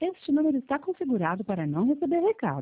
Este número está configurado para não receber recado.